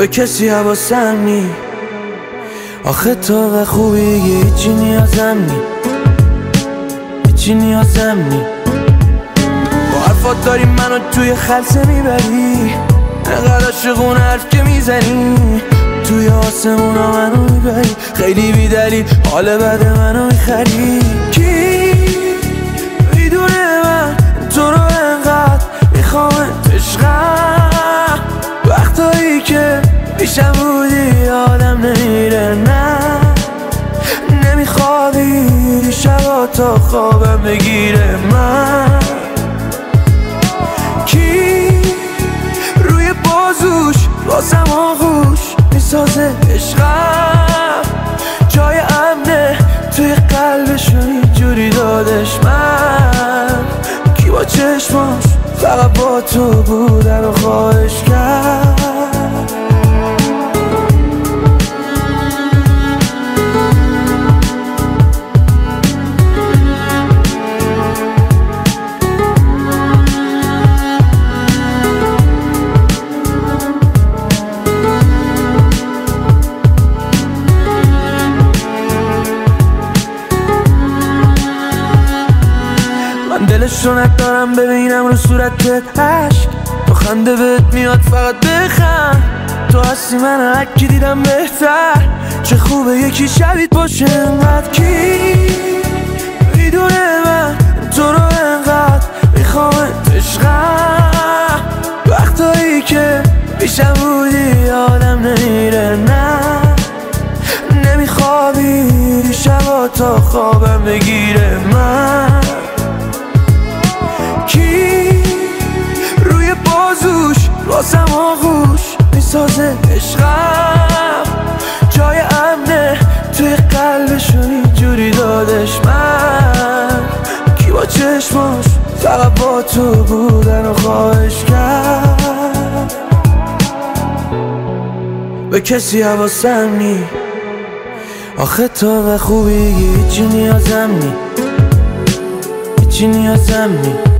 به کسی حواسم نی. آخه تو و خوبی هیچی نیازم نی، هیچی نیازم نی. با حرفات داری منو توی خلسه میبری، انقدر عاشقون حرف که میزنی، توی آسمونا منو میبری، خیلی بیدلیل حال بد منو میخری. کی میدونه من تو رو انقدر میخوامت عشقم، وقتایی که پیشم بودی آدم نمیره، نه نمیخوابی شبا تا خوابم بگیره. من کی روی بازوش واسم آغوش میسازه عشقم، جای امنه توی قلبشون اینجوری دادش. من کی با چشماش فقط با تو بودن و خواهش کرد. دلش رو ندارم ببینم رو صورتت عشق، تو خنده بهت میاد فقط بخند. تو هستی من هرکی دیدم بهتر، چه خوبه یکی شبیت باشه انقدر. کی میدونه من تو رو انقدر میخوامت عشقم، وقتایی که پیشم بودی آدم نمیره، نه نمیخوابی شبا تا خوابم بگیره. من کی روی بازوش واسم آغوش میسازه عشقم، جای امنه توی قلبشون اینجوری دادش. من کی با چشماش فقط با تو بودن و خواهش کرد. به کسی حواسم نی، آخه تو و خوبی هیچی نیازم نی، هیچی نیازم نی.